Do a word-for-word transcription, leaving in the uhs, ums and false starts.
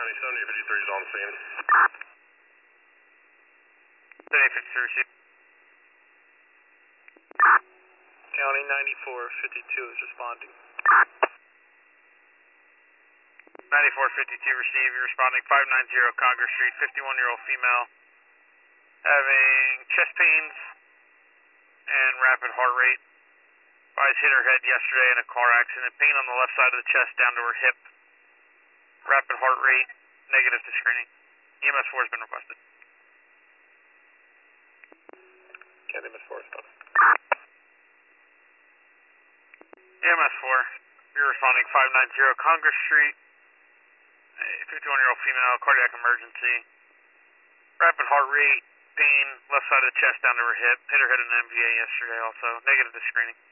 seventy fifty-three is on scene. seventy fifty-three received. County ninety-four fifty-two is responding. ninety-four fifty-two received. You're responding five ninety Congress Street, fifty-one-year-old female having chest pains and rapid heart rate. Advised hit her head yesterday in a car accident. Pain on the left side of the chest down to her hip. Rapid heart rate, negative to screening. E M S four has been requested. County M S four responding. E M S four, you're responding five ninety Congress Street. A fifty-one-year-old female, cardiac emergency. Rapid heart rate, pain, left side of the chest down to her hip. Hit her head in an M V A yesterday also. Negative to screening.